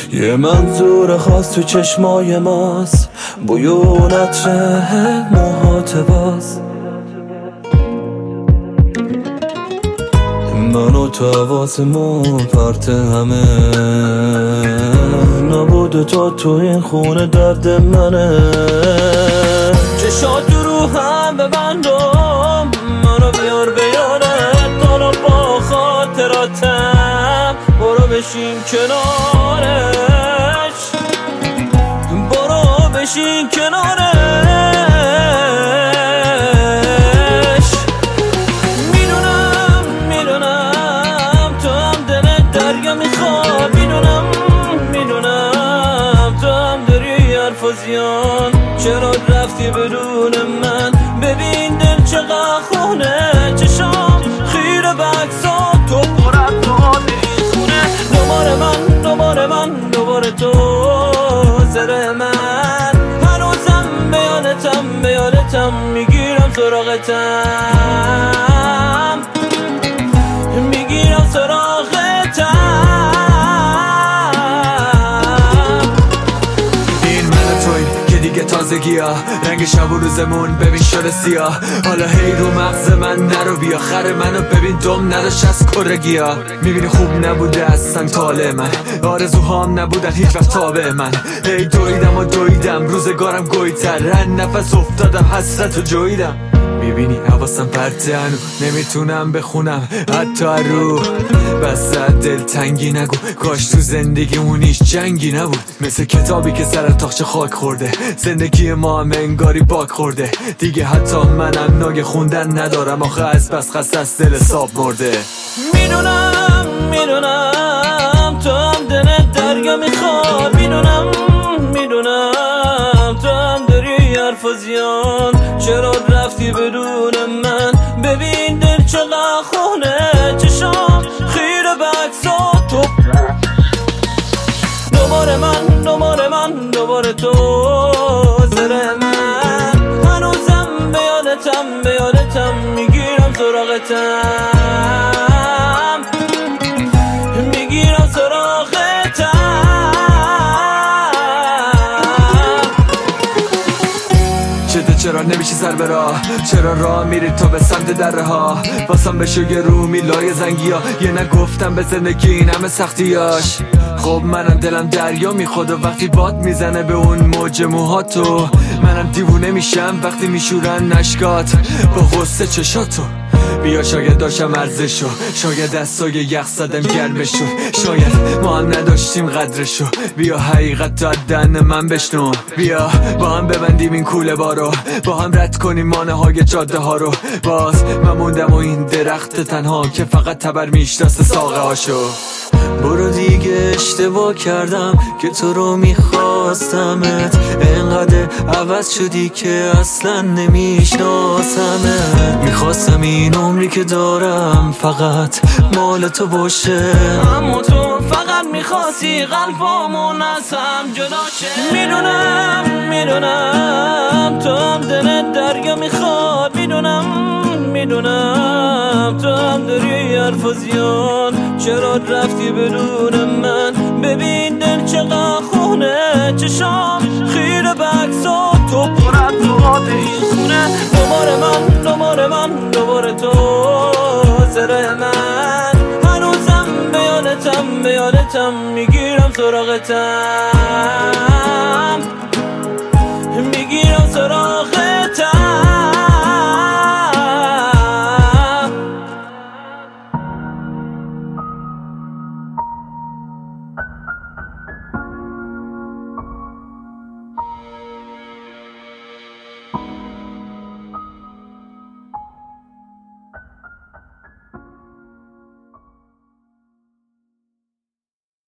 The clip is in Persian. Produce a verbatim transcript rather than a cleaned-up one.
یه منظور خاص تو چشمای ماست، بویونت موهات باز. من و تو حواسمون پرت همه، نبود تو تو این خونه درد منه. چشات رو هم ببندم، منو بیار بیارت دارم با خاطراتم. برو بشین کنارش، برو بشین کنارش. میدونم میدونم تو هم دلت دریا میخواد، میدونم میدونم تو هم داری حرف و زیان. چرا رفتی بدون من؟ ببین دل چقدر خونه، چشام خیره بکسات تو پرد تو این خونه. دوباره من دوباره من دوباره تو سر من، هنوزم به یادتم به یادتم میگیرم سراغتم، میگیرم سراغتم. این من توی که دیگه تازگی ها، رنگ شب و روزمون ببین شده سیاه. حالا هی رو مغز من نرو بیا، خر منو ببین دم نداشت از کرگی ها. میبینی خوب نبوده اصلا طالع من، آرزوهام نبودن هیچ وقت تابع من. هی دویدم و دویدم روزگارم گویتر، هر نفس افتادم حسرت و جویدم. میبینی حواسم پرته هنو، نمیتونم بخونم حتی رو. بس دل تنگی نگو، کاش تو زندگیمون هیچ جنگی نبود. مثل کتابی که سر تاخچه خاک خورده، زندگی ما هم انگاری باک خورده. دیگه حتی منم ناگه خوندن ندارم، آخه از بس خسته از دل حساب مرده. میدونم میدونم تو هم دلت دریا میخواد، میدونم میدونم تو هم داری حرف و زیان. چرا رفتی بدون من؟ ببین دل چقدر خونه، چشام خیره بکسات تو. دوباره من دوباره من دوباره تو سر من، هنوزم به یادتم به یادتم میگیرم سراغتم، میگیرم سراغتم. چرا نمیشی سر به راه؟ چرا راه میری تو به سمت دره ها؟ واسم بشو یه رو میلای زنگی ها، یه نگفتم به زندگی این همه سختیاش. خب منم دلم دریا میخواد و وقتی باد میزنه به اون موج موهاتو. منم دیوونه میشم وقتی میشورن نشکات با غصه چشاتو. بیا شاید داشتم ارزشو، شاید دستای یخ زدم گرمشو، شاید ما هم نداشتیم قدرشو. بیا حقیقت تا دهن من بشنو، بیا با هم ببندیم این کوله بارو، با هم رد کنیم مانه های جاده ها رو. باز من موندم و این درخت تنها که فقط تبر میشناسه ساقه هاشو. برو دیگه اشتباه کردم که تو رو میخواستمت، انقدر عوض شدی که اصلا نمیشناسمت. میخواستم این عمری که دارم فقط مال تو باشه، اما تو فقط میخواستی قلبامون از هم جدا شه. میدونم میدونم تو هم دلت دریا میخواد، میدونم میدونم تو هم داری حرف و زیان. چرا رفتی بدون من؟ ببین دل چقدر خونه، چشام خیره بکسات تو پرد تو این خونه. دوباره من دوباره من دوباره تو سر من، هنوزم به یادتم به یادتم میگیرم سراغتم.